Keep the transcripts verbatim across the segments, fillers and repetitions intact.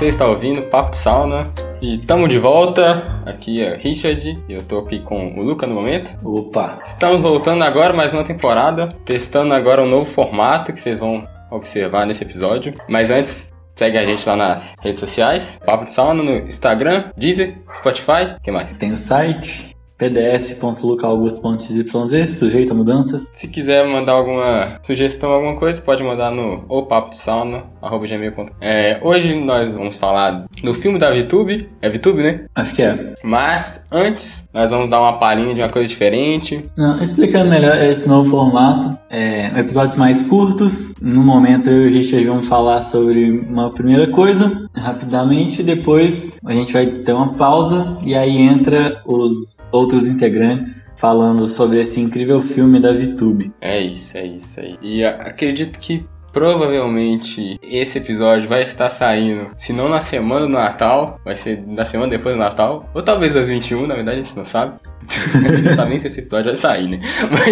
Você está ouvindo Papo de Sauna e estamos de volta. Aqui é o Richard e eu tô aqui com o Luca no momento. Opa! Estamos voltando agora mais uma temporada, testando agora um novo formato que vocês vão observar nesse episódio. Mas antes, segue a gente lá nas redes sociais, Papo de Sauna no Instagram, Deezer, Spotify, o que mais? Tem o site p d s ponto luca augusto ponto x y z, sujeito a mudanças. Se quiser mandar alguma sugestão, alguma coisa, pode mandar no opapodesauna arroba gmail ponto com. É, hoje nós vamos falar do filme da VTube. É VTube, né? Acho que é. Mas antes, nós vamos dar uma palhinha de uma coisa diferente. Não, explicando melhor esse novo formato, é, episódios mais curtos. No momento eu e o Richard vamos falar sobre uma primeira coisa, rapidamente. Depois a gente vai ter uma pausa e aí entra os outros integrantes falando sobre esse incrível filme da VTube. É isso, é isso aí. E acredito que provavelmente esse episódio vai estar saindo, se não na semana do Natal, vai ser na semana depois do Natal, ou talvez às vinte e um, na verdade a gente não sabe. A gente não sabe nem se esse episódio vai sair, né?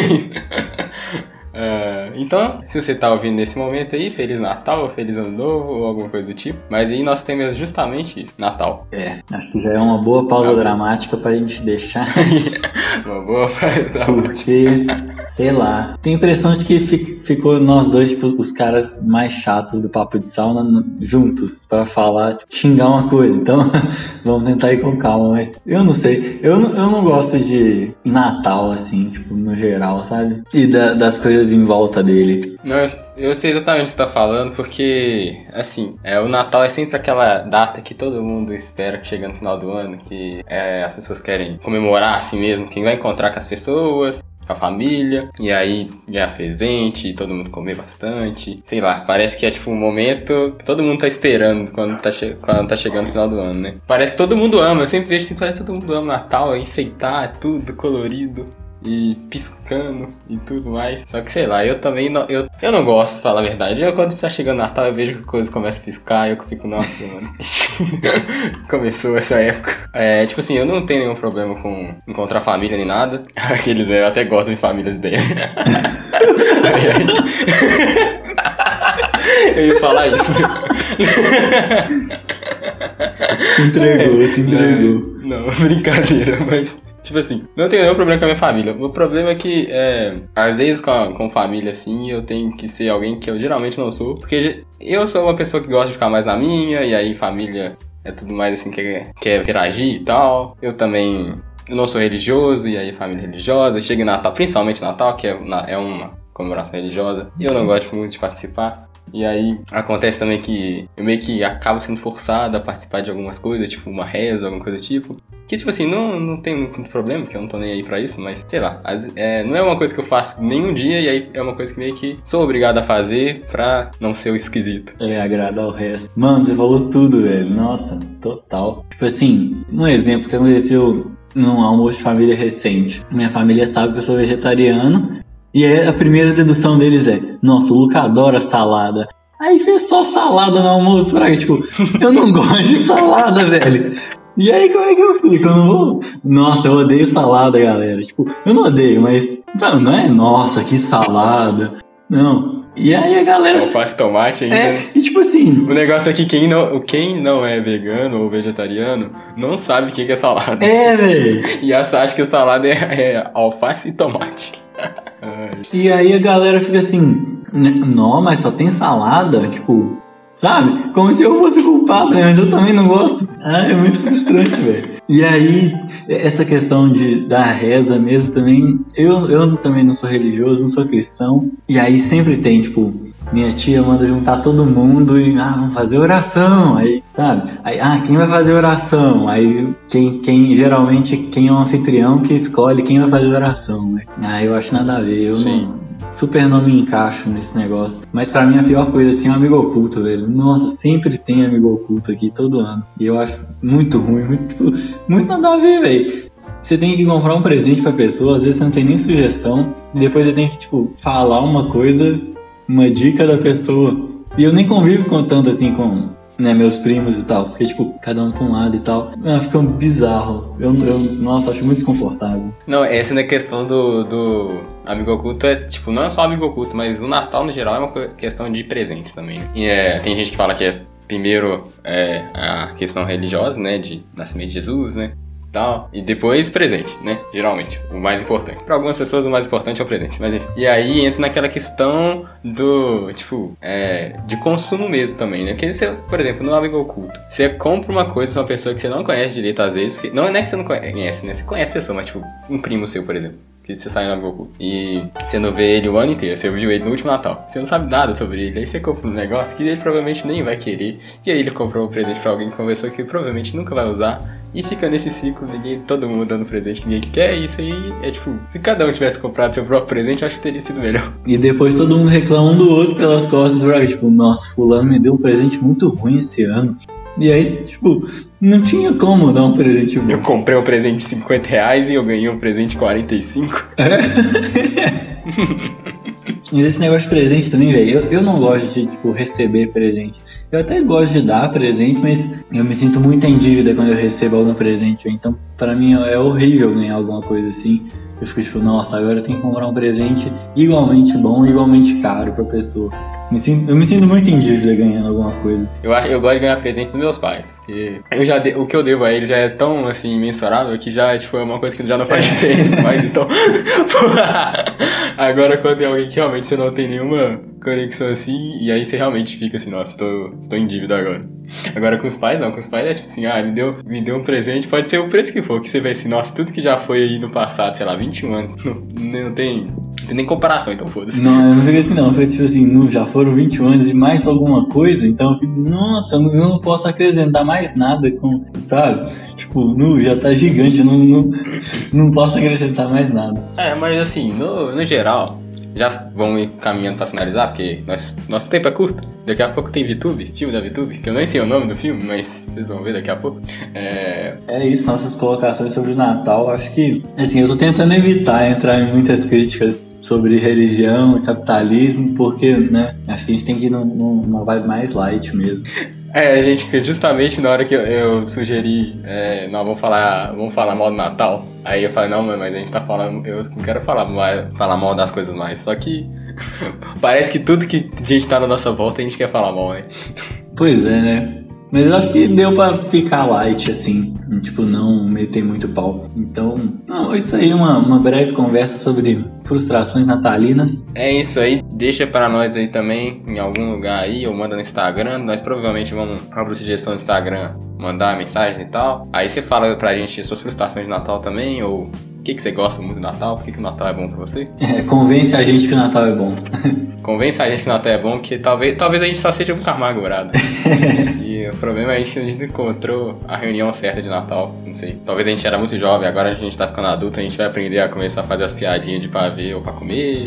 Mas... Uh, então, se você tá ouvindo nesse momento aí, Feliz Natal, ou Feliz Ano Novo, ou alguma coisa do tipo. Mas aí nós temos justamente isso, Natal. É, acho que já é uma boa pausa ah, dramática pra gente deixar. Uma boa pausa dramática. Porque, sei lá, tenho a impressão de que fic, ficou nós dois, tipo, os caras mais chatos do Papo de Sauna juntos pra falar, tipo, xingar uma coisa. Então, vamos tentar ir com calma. Mas eu não sei, eu não, eu não gosto de Natal, assim, tipo, no geral, sabe? E da, das coisas em volta dele. Não, eu, eu sei exatamente o que você tá falando, porque, assim, é, o Natal é sempre aquela data que todo mundo espera que chega no final do ano, que é, as pessoas querem comemorar assim mesmo, quem vai encontrar com as pessoas, com a família, e aí ganhar presente, e todo mundo comer bastante, sei lá, parece que é tipo um momento que todo mundo tá esperando quando tá, che- quando tá chegando no final do ano, né? Parece que todo mundo ama, eu sempre vejo assim, parece que todo mundo ama Natal, enfeitar tudo colorido e piscando e tudo mais. Só que sei lá, eu também não, eu, eu não gosto, pra falar a verdade. Eu, quando está chegando Natal, eu vejo que coisas começam a piscar e eu fico, nossa, mano. Começou essa época. É, tipo assim, eu não tenho nenhum problema com encontrar família nem nada. Aqueles, eu até gosto de famílias dele. Eu ia falar isso. Se entregou, é, se entregou. Não, não, brincadeira, mas... Tipo assim, não tenho nenhum problema com a minha família. O problema é que, é, às vezes com, a, com família, assim, eu tenho que ser alguém que eu geralmente não sou. Porque eu sou uma pessoa que gosta de ficar mais na minha, e aí família é tudo mais assim, que quer interagir e tal. Eu também, eu não sou religioso, e aí família religiosa. Chega em Natal, principalmente Natal, que é, é uma comemoração religiosa. E eu não gosto muito de participar. E aí acontece também que eu meio que acabo sendo forçado a participar de algumas coisas, tipo uma reza, alguma coisa do tipo. Que tipo assim, não, não tem muito problema, porque eu não tô nem aí pra isso, mas sei lá, as, é, não é uma coisa que eu faço nenhum dia, e aí é uma coisa que meio que sou obrigado a fazer pra não ser o esquisito. É, agradar o resto. Mano, você falou tudo, velho. Nossa, total. Tipo assim, um exemplo que aconteceu num almoço de família recente. Minha família sabe que eu sou vegetariano. E aí a primeira dedução deles é: nossa, o Luca adora salada. Aí fez só salada no almoço, pra tipo, eu não gosto de salada, velho. E aí como é que eu fico? Eu não vou... Nossa, eu odeio salada, galera. Tipo, eu não odeio, mas... Sabe, não é, nossa, que salada. Não. E aí a galera... Alface e tomate ainda. É, e tipo assim... O negócio é que quem não, quem não é vegano ou vegetariano não sabe o que é salada. É, velho. E acha que a salada é, é alface e tomate. E aí a galera fica assim... Não, mas só tem salada? Tipo... Sabe? Como se eu fosse culpado, né? Mas eu também não gosto. Ah, é muito frustrante, velho. E aí, essa questão de, da reza mesmo também... Eu, eu também não sou religioso, não sou cristão. E aí sempre tem, tipo... Minha tia manda juntar todo mundo e... Ah, vamos fazer oração. Aí, sabe? Aí, ah, quem vai fazer oração? Aí, quem, quem geralmente, quem é um anfitrião que escolhe quem vai fazer oração, né? Ah, eu acho nada a ver. Eu Sim. não... Super não me encaixo nesse negócio. Mas pra mim a pior coisa assim é um amigo oculto, velho. Nossa, sempre tem amigo oculto aqui, todo ano. E eu acho muito ruim, muito, muito nada a ver, velho. Você tem que comprar um presente pra pessoa, às vezes você não tem nem sugestão. E depois você tem que, tipo, falar uma coisa, uma dica da pessoa. E eu nem convivo com tanto assim com... né, meus primos e tal, porque, tipo, cada um pra um lado e tal, ah, fica um bizarro. Eu, eu, nossa, acho muito desconfortável. Não, essa na questão do, do amigo oculto é, tipo, não é só amigo oculto, mas o Natal, no geral, é uma questão de presentes também. E é, tem gente que fala que é primeiro é, a questão religiosa, né, de nascimento de Jesus, né, tal, e depois presente, né, geralmente, o mais importante. Para algumas pessoas o mais importante é o presente, mas enfim. E aí entra naquela questão do, tipo, é, de consumo mesmo também, né, porque você, por exemplo, no amigo oculto, você compra uma coisa de uma pessoa que você não conhece direito às vezes, não é que você não conhece, né, você conhece a pessoa, mas tipo, um primo seu, por exemplo, que você sai no amigo oculto. E você não vê ele o ano inteiro, você viu ele no último Natal. Você não sabe nada sobre ele, aí você compra um negócio que ele provavelmente nem vai querer. E aí ele comprou um presente pra alguém que conversou que ele provavelmente nunca vai usar. E fica nesse ciclo, ninguém, todo mundo dando presente que ninguém quer. E isso aí é tipo, se cada um tivesse comprado seu próprio presente, eu acho que teria sido melhor. E depois todo mundo reclama um do outro pelas costas, pra, tipo, nossa, fulano me deu um presente muito ruim esse ano. E aí, tipo, não tinha como dar um presente bom. Eu comprei um presente de cinquenta reais e eu ganhei um presente de quarenta e cinco. É. Mas esse negócio de presente também, velho, eu, eu não gosto de, tipo, receber presente. Eu até gosto de dar presente, mas eu me sinto muito em dívida quando eu recebo algum presente. Então, pra mim, é horrível ganhar alguma coisa assim. Eu fico tipo, nossa, agora eu tenho que comprar um presente igualmente bom, igualmente caro pra pessoa. Me sinto, eu me sinto muito em dívida ganhando alguma coisa. Eu, eu gosto de ganhar presentes dos meus pais, porque eu já de, o que eu devo a eles já é tão, assim, imensurável que já tipo, é uma coisa que já não faz diferença mais, então... Agora quando tem alguém que realmente você não tem nenhuma conexão assim, e aí você realmente fica assim, nossa, estou, estou em dívida agora. Agora com os pais não, com os pais é tipo assim, ah, me deu, me deu um presente, pode ser o preço que for, que você vê assim, nossa, tudo que já foi aí no passado, sei lá, vinte e um anos, não, não tem... Não tem nem comparação, então foda-se. Não, eu não fico assim não, eu fico tipo assim, não, já foram vinte e um anos e mais alguma coisa, então eu fico, nossa, eu não, eu não posso acrescentar mais nada com, sabe? Tipo, não, já tá gigante, eu não, não, não posso acrescentar mais nada. É, mas assim, no, no geral, já vamos ir caminhando pra finalizar, porque nosso, nosso tempo é curto. Daqui a pouco tem VTube, filme da VTube, que eu nem sei o nome do filme, mas vocês vão ver daqui a pouco. É, é isso, nossas colocações sobre o Natal. Acho que, assim, eu tô tentando evitar entrar em muitas críticas sobre religião e capitalismo, porque, né, acho que a gente tem que ir numa vibe mais light mesmo. É, gente, justamente na hora que eu, eu sugeri, é, não, vamos falar, vamos falar mal do Natal. Aí eu falei, não, mas a gente tá falando, eu não quero falar mal, falar mal das coisas mais, só que parece que tudo que a gente tá na nossa volta a gente quer falar mal, né? Pois é, né? Mas eu acho que deu pra ficar light, assim, tipo, não meter muito pau. Então, não, isso aí, uma, uma breve conversa sobre frustrações natalinas. É isso aí, deixa pra nós aí também, em algum lugar aí, ou manda no Instagram. Nós provavelmente vamos abrir sugestão no Instagram, mandar mensagem e tal. Aí você fala pra gente suas frustrações de Natal também, ou... O que, que você gosta muito do Natal? Por que, que o Natal é bom pra você? É, convence a gente que o Natal é bom. Convence a gente que o Natal é bom, que talvez, talvez a gente só seja muito amargurado. E o problema é a gente que a gente encontrou a reunião certa de Natal. Não sei. Talvez a gente era muito jovem, agora a gente tá ficando adulto, a gente vai aprender a começar a fazer as piadinhas de pavê ou pra comer.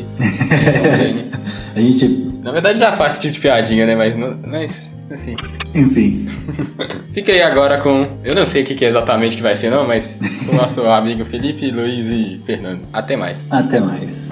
A gente... Na verdade já faz esse tipo de piadinha, né? Mas, não, mas assim... Enfim. Fica aí agora com... Eu não sei o que, que é exatamente que vai ser não, mas com o nosso amigo Felipe, Luiz e Fernando. Até mais. Até mais.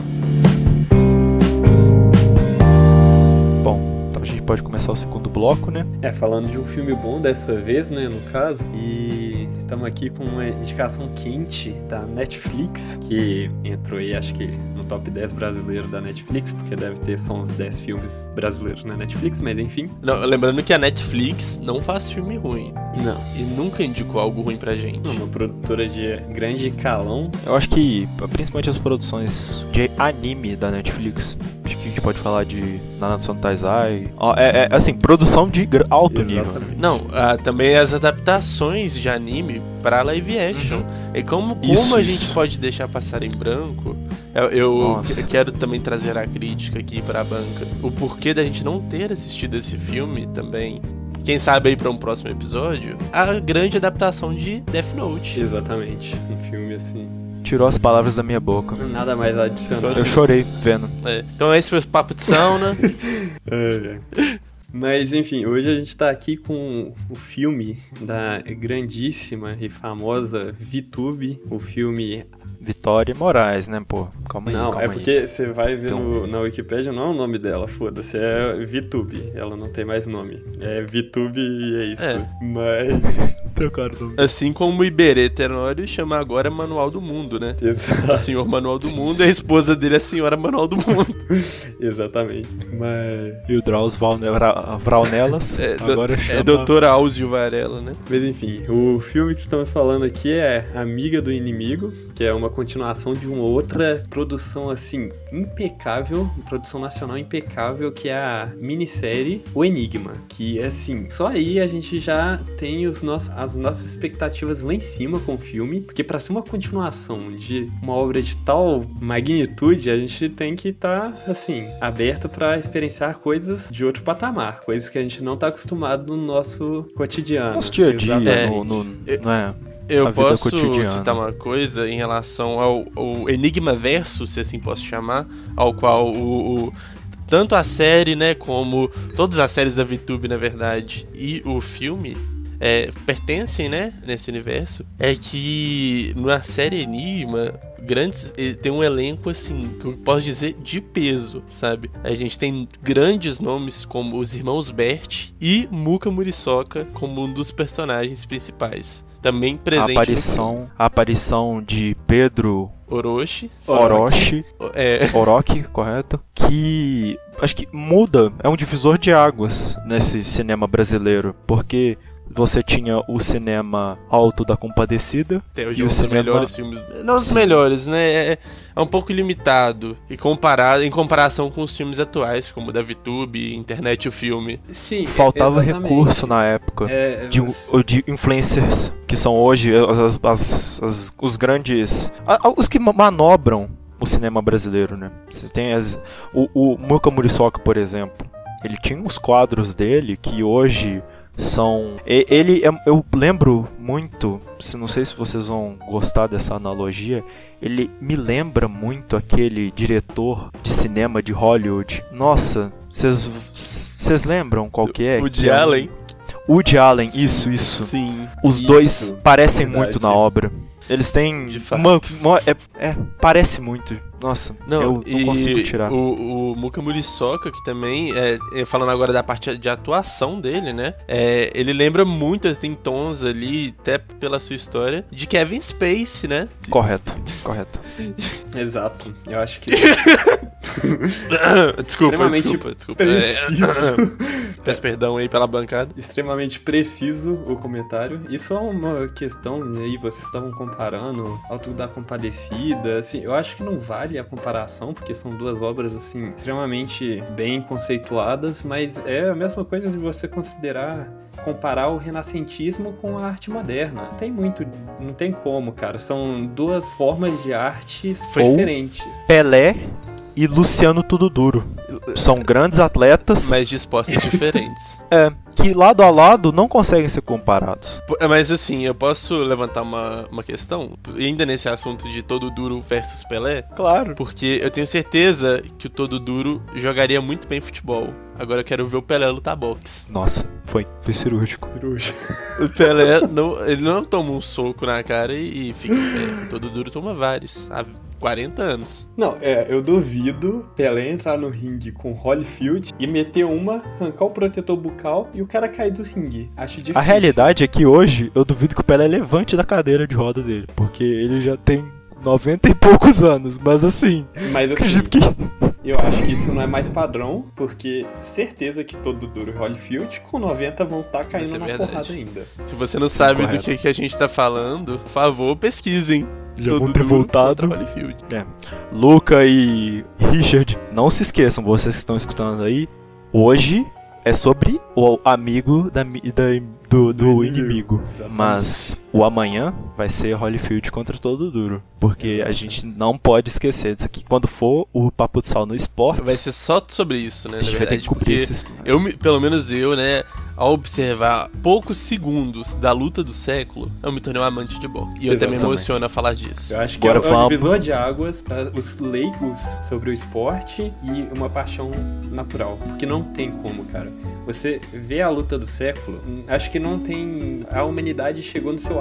Bom, então a gente pode começar o segundo bloco, né? É, falando de um filme bom dessa vez, né, no caso. E estamos aqui com uma indicação quente da Netflix, que entrou aí, acho que no top dez brasileiro da Netflix, porque deve ter só uns dez filmes brasileiros na Netflix, mas enfim. Não, lembrando que a Netflix não faz filme ruim. Não. E nunca indicou algo ruim pra gente. Não, uma produtora de grande calão. Eu acho que, principalmente as produções de anime da Netflix, acho que a gente pode falar de Nanatsu no Taizai. É, é, assim, produção de alto Exatamente. nível. Não, ah, também as adaptações de anime pra live action. Uhum. E como, como Isso, a isso. gente pode deixar passar em branco, eu, eu que- quero também trazer a crítica aqui pra banca. O porquê da gente não ter assistido esse filme também. Quem sabe aí pra um próximo episódio, a grande adaptação de Death Note. Exatamente. Um filme assim. Tirou as palavras da minha boca. Nada mais adicional. Eu chorei vendo. É, então esse foi o Papo de Sauna. É, é. Mas enfim, hoje a gente tá aqui com o filme da grandíssima e famosa VTube, o filme... Vitória Moraes, né, pô? Calma aí, Não, calma é aí. porque você vai ver Então- no, na Wikipédia, não é o nome dela, foda-se, é VTube, ela não tem mais nome. É VTube e é isso. É. Mas... Assim como o Iberê Tenório chama agora Manual do Mundo, né? Exato. O senhor Manual do Mundo e a esposa dele é a senhora Manual do Mundo. Exatamente. Mas... E o Drauz Vraunelas é, agora do, chama... É doutor Áuzio Varela, né? Mas enfim, o filme que estamos falando aqui é Amiga do Inimigo, que é uma continuação de uma outra produção, assim, impecável, produção nacional impecável, que é a minissérie O Enigma, que, assim, só aí a gente já tem os nossos, as nossas expectativas lá em cima com o filme, porque pra ser uma continuação de uma obra de tal magnitude, a gente tem que estar, tá, assim, aberto pra experienciar coisas de outro patamar, coisas que a gente não tá acostumado no nosso cotidiano. Nosso dia a dia, É, no, no, não é... Eu a vida posso cotidiana. citar uma coisa em relação ao, ao Enigma Verso, se assim posso chamar, ao qual o, o, tanto a série, né, como todas as séries da VTube, na verdade, e o filme é, pertencem, né, nesse universo, é que na série Enigma grandes, tem um elenco assim, que eu posso dizer de peso, sabe? A gente tem grandes nomes como os irmãos Bert e Muka Muriçoka como um dos personagens principais. Também presente a aparição, a aparição de Pedro Orochi, Orochi, é. Orochi, correto? Que acho que muda, é um divisor de águas nesse cinema brasileiro, porque você tinha o cinema Alto da Compadecida Até hoje e é um o dos cinema... melhores filmes, não os melhores, né? É, é um pouco limitado e comparado em comparação com os filmes atuais, como o da VTube, Internet e o Filme. Sim, faltava exatamente. recurso na época É, de, você... de influencers que são hoje as, as, as, os grandes, os que manobram o cinema brasileiro, né? Você tem as, o, o Muka Muriçoka, por exemplo, ele tinha os quadros dele que hoje são... Ele, eu lembro muito, não sei se vocês vão gostar dessa analogia, ele me lembra muito aquele diretor de cinema de Hollywood. Nossa, vocês lembram qual que é? Woody Allen. Woody Allen, isso, isso. Sim. Os Isso, dois parecem verdade. muito na obra. Eles têm De fato. uma... uma é, é, parece muito. Nossa, Não, eu não e consigo tirar. O, o Muka Muriçoka, que também, é, falando agora da parte de atuação dele, né? É, ele lembra muito, tem tons ali, até pela sua história, de Kevin Spacey, né? Correto, correto. Exato, eu acho que... desculpa, Extremamente desculpa, desculpa. preciso. É, peço perdão aí pela bancada. Extremamente preciso o comentário. Isso é uma questão, aí vocês estavam comparando Alto da Compadecida, assim, eu acho que não vale a comparação, porque são duas obras, assim, extremamente bem conceituadas, mas é a mesma coisa de você considerar, comparar o renascentismo com a arte moderna. Não tem muito, não tem como, cara. São duas formas de artes Ou diferentes. Pelé e Luciano Tudo Duro. São grandes atletas, Mas dispostos diferentes. é, que lado a lado não conseguem ser comparados. Mas assim, eu posso levantar uma, uma questão? Ainda nesse assunto de Todo Duro versus Pelé? Claro. Porque eu tenho certeza que o Todo Duro jogaria muito bem futebol. Agora eu quero ver o Pelé lutar boxe. Nossa, foi, foi cirúrgico. O Pelé, não, ele não toma um soco na cara e, e fica em pé. O Todo Duro toma vários, há quarenta anos. Não, é, eu duvido Pelé entrar no ringue com Holyfield e meter uma, arrancar o protetor bucal e o cara cair do ringue. Acho difícil. A realidade é que hoje eu duvido que o Pelé levante da cadeira de roda dele, porque ele já tem noventa e poucos anos, mas assim, Mas assim, acredito que... eu acho que isso não é mais padrão, porque certeza que Todo Duro e Holyfield com noventa vão estar caindo Isso é na verdade. porrada ainda. Se você não sabe Correto. do que, que a gente tá falando, por favor, pesquisem. Já Todo vão ter Duro voltado. contra Holyfield. Luca e Richard, não se esqueçam, vocês que estão escutando aí, hoje é sobre o amigo da, da, do, do inimigo. Exatamente. Mas o amanhã vai ser Holyfield contra Todo Duro. Porque a gente não pode esquecer disso aqui. Quando for o Papo de Sal no esporte, Vai ser só sobre isso, né? a gente na vai ter verdade, que cumprir porque esses... eu, me- pelo menos eu, né, ao observar poucos segundos da luta do século, eu me tornei um amante de boxe. E eu até me Exatamente. emociono a falar disso. Eu acho que Agora é, é um vamos. divisor de águas para os leigos sobre o esporte e uma paixão natural. Porque não tem como, cara. Você vê a luta do século, acho que não tem... A humanidade chegou no seu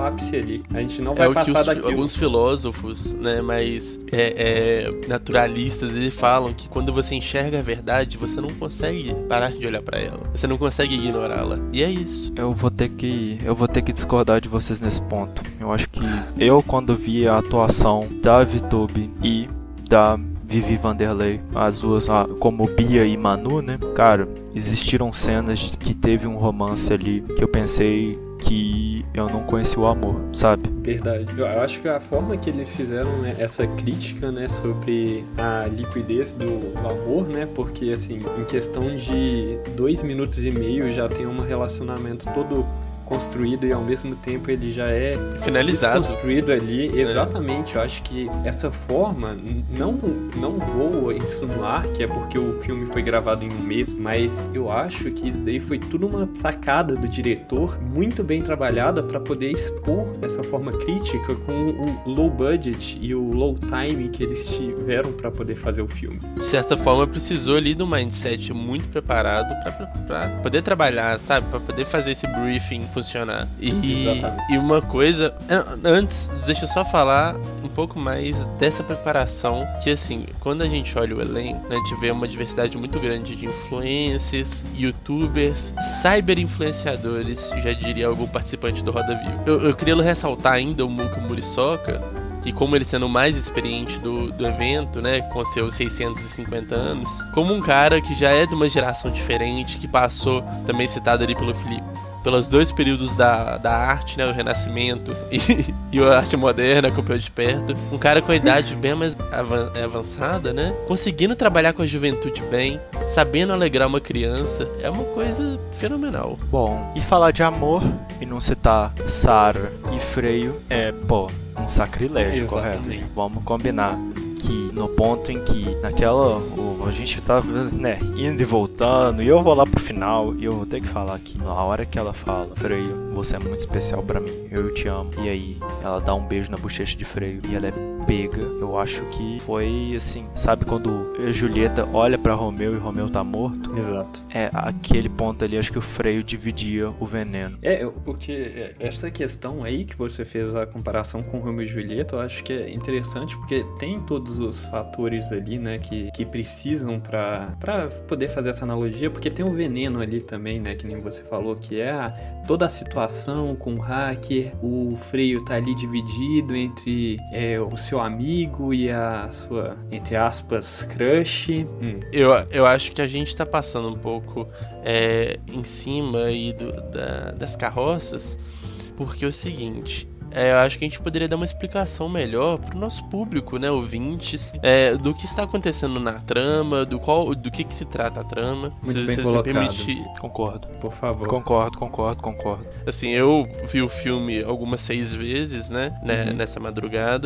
ápice ali. A gente não vai é o passar que os, daquilo. Alguns filósofos, né, mais é, é, naturalistas, eles falam que quando você enxerga a verdade, você não consegue parar de olhar pra ela. Você não consegue ignorá-la. E é isso. Eu vou ter que, eu vou ter que discordar de vocês nesse ponto. Eu acho que eu, quando vi a atuação da VTube e da Vivi Vanderlei, as duas como Bia e Manu, né? Cara, existiram cenas de que teve um romance ali que eu pensei que eu não conheci o amor, sabe? Verdade. Eu acho que a forma que eles fizeram, né, essa crítica, né, sobre a liquidez do, do amor, né, porque assim, em questão de dois minutos e meio já tem um relacionamento todo construído e ao mesmo tempo ele já é finalizado, construído ali, exatamente. É. Eu acho que essa forma não, não vou insinuar que é porque o filme foi gravado em um mês, mas eu acho que isso daí foi tudo uma sacada do diretor, muito bem trabalhada para poder expor essa forma crítica com o low budget e o low time que eles tiveram para poder fazer o filme. De certa forma precisou ali de um mindset muito preparado para poder trabalhar, sabe, para poder fazer esse briefing funcionar. E, e uma coisa, antes, deixa eu só falar um pouco mais dessa preparação, que assim, quando a gente olha o elenco, a gente vê uma diversidade muito grande de influencers, youtubers, cyber-influenciadores, já diria algum participante do Roda Viva. Eu, eu queria ressaltar ainda o Muka Muriçoka, que como ele sendo o mais experiente do, do evento, né, com seus seiscentos e cinquenta anos, como um cara que já é de uma geração diferente, que passou, também citado ali pelo Felipe, pelos dois períodos da, da arte, né, o Renascimento e, e a arte moderna, acompanhou de perto. Um cara com a idade bem mais avançada, né, conseguindo trabalhar com a juventude bem, sabendo alegrar uma criança, é uma coisa fenomenal. Bom, e falar de amor e não citar Sarah e Freio é, pô, um sacrilégio, correto? Vamos combinar que no ponto em que naquela a gente tava, né, indo e voltando, e eu vou lá pro final e eu vou ter que falar aqui, na hora que ela fala: Freio, você é muito especial pra mim, eu te amo. E aí ela dá um beijo na bochecha de Freio e ela é pega. Eu acho que foi assim, sabe quando a Julieta olha pra Romeu e Romeu tá morto? Exato. É, aquele ponto ali, acho que o Freio dividia o veneno. É, o que essa questão aí que você fez a comparação com Romeu e Julieta, eu acho que é interessante porque tem todos os fatores ali, né, que, que precisam pra, pra poder fazer essa analogia, porque tem o veneno ali também, né, que nem você falou, que é a, toda a situação com o hacker, o Freio tá ali dividido entre é, o seu amigo e a sua, entre aspas, crush. Hum. Eu, eu acho que a gente tá passando um pouco é, em cima aí do, da, das carroças, porque é o seguinte... É, eu acho que a gente poderia dar uma explicação melhor pro nosso público, né, ouvintes, é, do que está acontecendo na trama, do, qual, do que que se trata a trama. Muito se bem vocês colocado. me permitirem. Concordo. Por favor. Concordo, concordo, concordo. Assim, eu vi o filme algumas seis vezes, né, né uhum. nessa madrugada,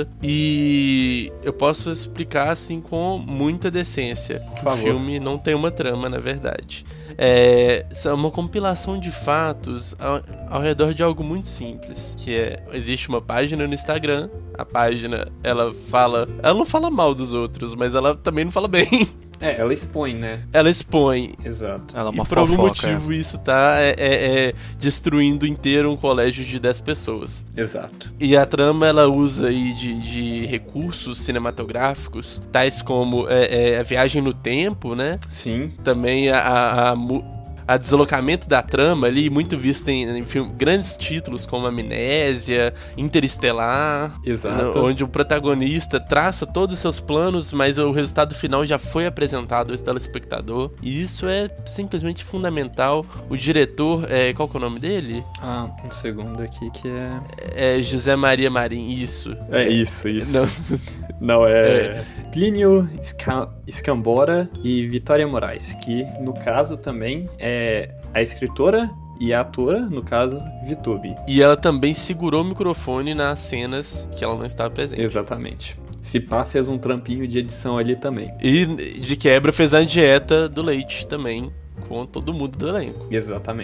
e eu posso explicar, assim, com muita decência. Por o favor. filme não tem uma trama, na verdade. É, é uma compilação de fatos ao, ao redor de algo muito simples, que é, existe uma página no Instagram, a página, ela fala, ela não fala mal dos outros, mas ela também não fala bem. É, ela expõe, né? Ela expõe. Exato. Ela é uma e por algum fofoca, motivo é. isso tá é, é, é, destruindo inteiro um colégio de dez pessoas. Exato. E a trama, ela usa aí de, de recursos cinematográficos, tais como é, é, a viagem no tempo, né? Sim. Também a... a, a a deslocamento da trama ali, muito visto em, em filme, grandes títulos como Amnésia, Interestelar, Exato. Onde o protagonista traça todos os seus planos, mas o resultado final já foi apresentado ao telespectador, e isso é simplesmente fundamental. O diretor, é, qual que é o nome dele? Ah, um segundo aqui que é... É José Maria Marim, isso. É isso, isso. Não, Não é... é... Plínio Esca... Escambora e Vitória Moraes, que no caso também é a escritora e a atora, no caso, VTube. E ela também segurou o microfone nas cenas que ela não estava presente. Exatamente. Se pá, fez um trampinho de edição ali também. E de quebra fez a dieta do leite também, com todo mundo do elenco. Exatamente.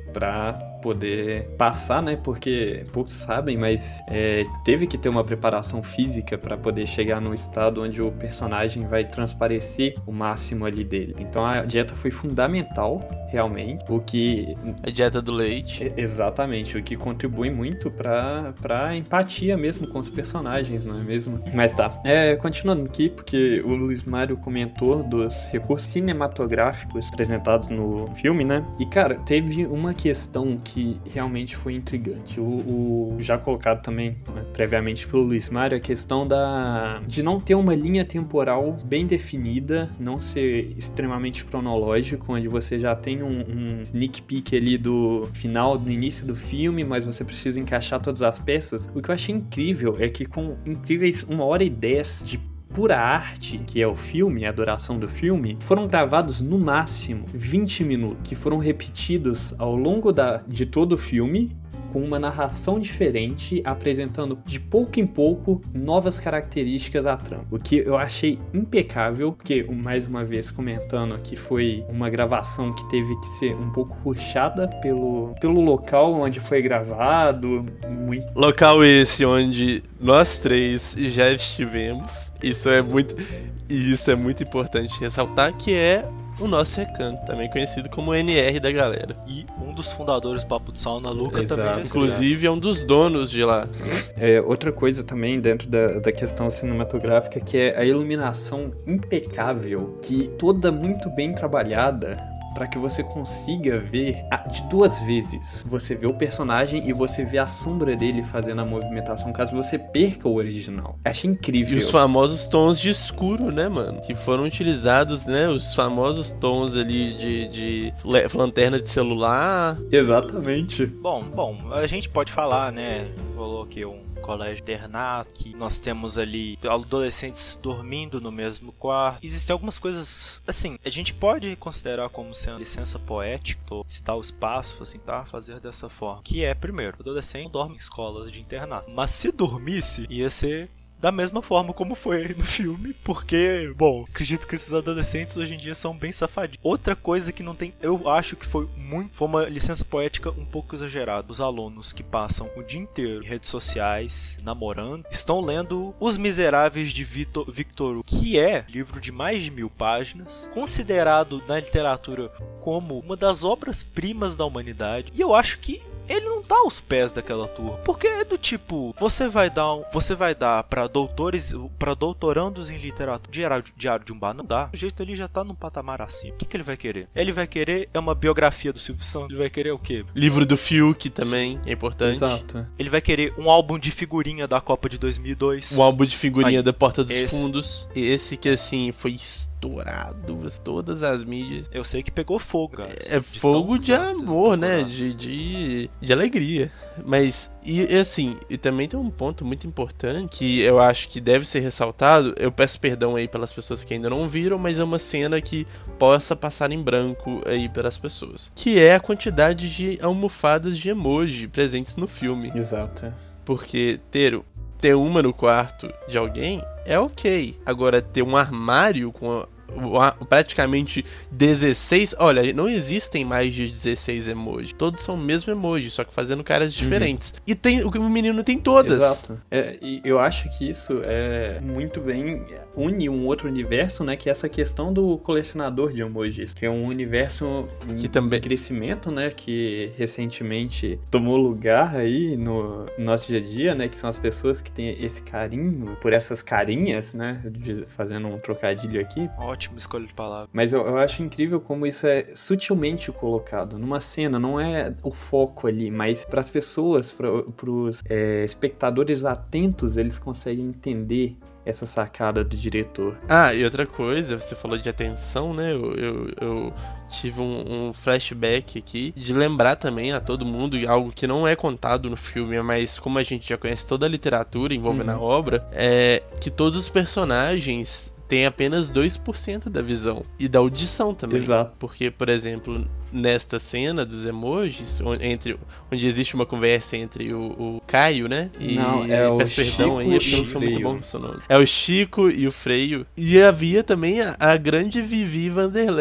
pra poder passar, né? Porque poucos sabem, mas é, teve que ter uma preparação física pra poder chegar num estado onde o personagem vai transparecer o máximo ali dele. Então a dieta foi fundamental, realmente, o que... A dieta do leite. Exatamente, o que contribui muito pra, pra empatia mesmo com os personagens, não é mesmo? Mas tá, é, continuando aqui, porque o Luiz Mário comentou dos recursos cinematográficos apresentados no filme, né? E, cara, teve uma questão que realmente foi intrigante. O, o já colocado também, né, previamente pelo Luiz Mário, a questão da de não ter uma linha temporal bem definida, não ser extremamente cronológico, onde você já tem um, um sneak peek ali do final, do início do filme, mas você precisa encaixar todas as peças. O que eu achei incrível é que com incríveis uma hora e dez de pura arte, que é o filme, a duração do filme, foram gravados no máximo vinte minutos, que foram repetidos ao longo da, de todo o filme, com uma narração diferente, apresentando de pouco em pouco novas características à trama. O que eu achei impecável, porque, mais uma vez comentando aqui, foi uma gravação que teve que ser um pouco rushada pelo, pelo local onde foi gravado. Muito... Local esse onde nós três já estivemos. Isso é muito, isso é muito importante ressaltar, que é o nosso recanto, também conhecido como N R da galera. E um dos fundadores do Papo de Sauna, Luca, Exato. também. Inclusive é um dos donos de lá. É, outra coisa também dentro da, da questão cinematográfica, que é a iluminação impecável, que toda muito bem trabalhada, para que você consiga ver de duas vezes. Você vê o personagem e você vê a sombra dele fazendo a movimentação, caso você perca o original. Achei incrível. E os famosos tons de escuro, né, mano? Que foram utilizados, né? Os famosos tons ali de, de lanterna de celular. Exatamente. Bom, bom, a gente pode falar, né? Falou que um colégio internato, que nós temos ali adolescentes dormindo no mesmo quarto. Existem algumas coisas, assim, a gente pode considerar como sendo licença poética, ou citar o espaço, assim, tá, fazer dessa forma. Que é, primeiro, o adolescente não dorme em escolas de internato. Mas se dormisse, ia ser da mesma forma como foi no filme, porque, bom, acredito que esses adolescentes hoje em dia são bem safadinhos. Outra coisa que não tem, eu acho que foi muito, foi uma licença poética um pouco exagerada. Os alunos que passam o dia inteiro em redes sociais, namorando, estão lendo Os Miseráveis de Victor, Victor Hugo, que é um livro de mais de mil páginas, considerado na literatura como uma das obras-primas da humanidade, e eu acho que ele não tá aos pés daquela turma. Porque é do tipo, você vai dar um, você vai dar pra doutores, pra doutorandos em literatura, diário, diário de um bar, não dá. O jeito ele já tá num patamar acima. O que que ele vai querer? Ele vai querer é uma biografia do Silvio Santos. Ele vai querer o quê? Livro do Fiuk também, é importante. Exato. Ele vai querer um álbum de figurinha da Copa de dois mil e dois. Um álbum de figurinha Aí, da Porta dos esse. Fundos. Esse que, assim, foi estourado, todas as mídias. Eu sei que pegou fogo, cara. É de fogo de tão, amor, tão né? De, de, de alegria. Mas, e, e assim, e também tem um ponto muito importante que eu acho que deve ser ressaltado. Eu peço perdão aí pelas pessoas que ainda não viram, mas é uma cena que possa passar em branco aí pelas pessoas. Que é a quantidade de almofadas de emoji presentes no filme. Exato. Porque ter, ter uma no quarto de alguém é ok. Agora, ter um armário com a, praticamente dezesseis... Olha, não existem mais de dezesseis emojis. Todos são o mesmo emoji, só que fazendo caras diferentes. Uhum. E tem, o menino tem todas. Exato. É, e eu acho que isso é muito bem... une um outro universo, né? Que é essa questão do colecionador de emojis. Que é um universo que também... de crescimento, né? Que recentemente tomou lugar aí no nosso dia a dia, né? Que são as pessoas que têm esse carinho por essas carinhas, né? Fazendo um trocadilho aqui. Ótimo. Ótima escolha de palavra. Mas eu, eu acho incrível como isso é sutilmente colocado numa cena, não é o foco ali, mas para as pessoas, para os é, espectadores atentos, eles conseguem entender essa sacada do diretor. Ah, e outra coisa, você falou de atenção, né? Eu, eu, eu tive um, um flashback aqui de lembrar também a todo mundo algo que não é contado no filme, mas como a gente já conhece toda a literatura envolvendo uhum. a obra, é que todos os personagens tem apenas dois por cento da visão e da audição também. Exato. Porque, por exemplo, nesta cena dos emojis, onde, entre, onde existe uma conversa entre o, o Caio, né? E não, é o peço Chico perdão aí, eu não sou muito bom com o seu nome. É o Chico e o Freio. E havia também a, a grande Vivi Vanderlei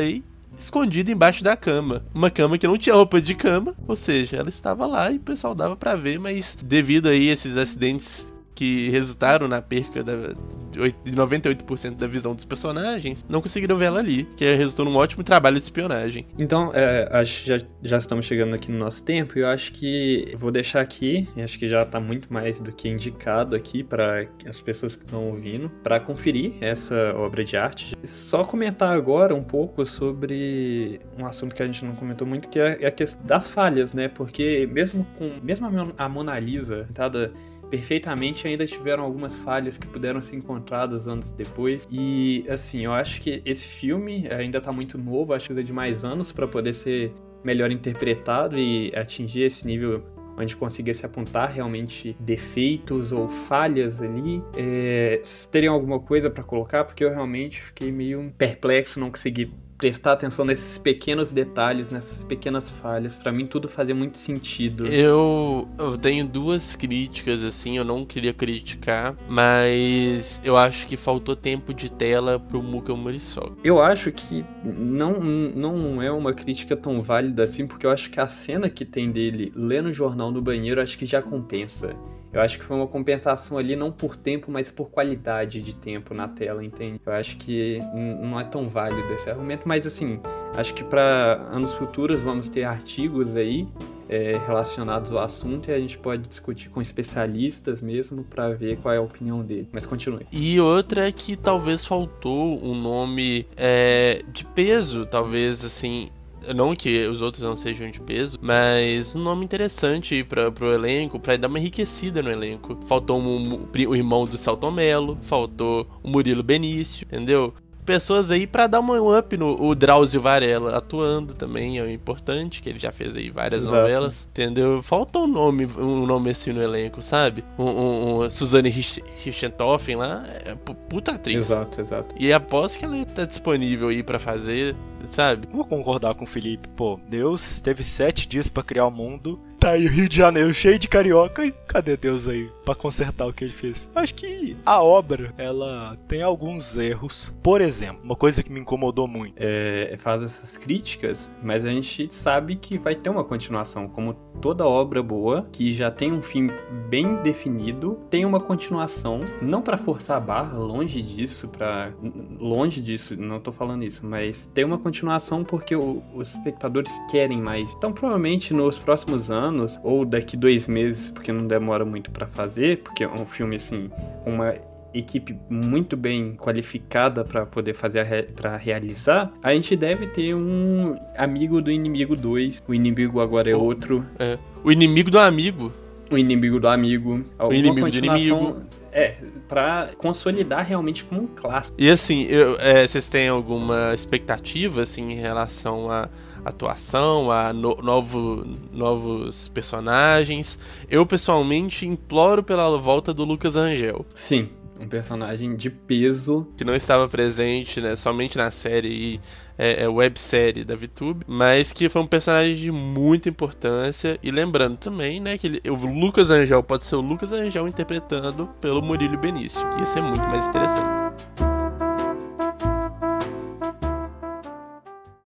escondida embaixo da cama. Uma cama que não tinha roupa de cama, ou seja, ela estava lá e o pessoal dava pra ver, mas devido aí a esses acidentes que resultaram na perca da, de noventa e oito por cento da visão dos personagens, não conseguiram ver ela ali, que resultou num ótimo trabalho de espionagem. Então, é, acho que já, já estamos chegando aqui no nosso tempo, e eu acho que vou deixar aqui, acho que já está muito mais do que indicado aqui para as pessoas que estão ouvindo, para conferir essa obra de arte. Só comentar agora um pouco sobre um assunto que a gente não comentou muito, que é a questão das falhas, né? Porque mesmo, com, mesmo a Mona Lisa, tá, perfeitamente, ainda tiveram algumas falhas que puderam ser encontradas anos depois. E, assim, eu acho que esse filme ainda tá muito novo, acho que precisa de mais anos para poder ser melhor interpretado e atingir esse nível onde conseguisse apontar realmente defeitos ou falhas ali. É, vocês teriam alguma coisa para colocar? Porque eu realmente fiquei meio perplexo, não consegui prestar atenção nesses pequenos detalhes, nessas pequenas falhas. Pra mim tudo fazia muito sentido. Eu, eu tenho duas críticas, assim, eu não queria criticar, mas eu acho que faltou tempo de tela pro Muka Muriçoka. Eu acho que não, não é uma crítica tão válida assim, porque eu acho que a cena que tem dele lendo o jornal no banheiro, acho que já compensa. Eu acho que foi uma compensação ali, não por tempo, mas por qualidade de tempo na tela, entende? Eu acho que não é tão válido esse argumento, mas assim, acho que para anos futuros vamos ter artigos aí é, relacionados ao assunto e a gente pode discutir com especialistas mesmo para ver qual é a opinião dele. Mas continue. E outra é que talvez faltou um nome é, de peso, talvez assim... Não que os outros não sejam de peso, mas um nome interessante para pro elenco, para dar uma enriquecida no elenco. Faltou um, um, o irmão do Selton Mello, faltou o Murilo Benício, entendeu? Pessoas aí pra dar um up no o Drauzio Varela atuando também, é importante, que ele já fez aí várias Exato. novelas, entendeu? Falta um nome, um nome assim no elenco, sabe? Um, um, um Suzanne Richthofen lá, é puta atriz. Exato, exato. E aposto que ela tá disponível aí pra fazer, sabe? Vou concordar com o Felipe, pô, Deus teve sete dias pra criar o mundo, tá aí o Rio de Janeiro cheio de carioca e cadê Deus aí pra consertar o que ele fez? Acho que a obra, ela tem alguns erros. Por exemplo, uma coisa que me incomodou muito. É, faz essas críticas, mas a gente sabe que vai ter uma continuação, como toda obra boa, que já tem um fim bem definido, tem uma continuação, não pra forçar a barra, longe disso, pra... longe disso, não tô falando isso, mas tem uma continuação porque o, os espectadores querem mais. Então, provavelmente, nos próximos anos, ou daqui dois meses, porque não demora muito pra fazer, porque é um filme, assim, uma equipe muito bem qualificada para poder fazer, re... para realizar, a gente deve ter um Amigo do Inimigo dois, o inimigo agora é o... outro. É. O inimigo do amigo. O inimigo do amigo. O inimigo do inimigo. É, pra consolidar realmente como um clássico. E assim, eu, é, vocês têm alguma expectativa, assim, em relação a atuação, a no, novo, novos personagens? Eu, pessoalmente, imploro pela volta do Lucas Angel. Sim, um personagem de peso. Que não estava presente, né, somente na série é, é, websérie da VTube, mas que foi um personagem de muita importância. E lembrando também, né, que ele, o Lucas Angel pode ser o Lucas Angel interpretando pelo Murilo Benício, que ia ser muito mais interessante.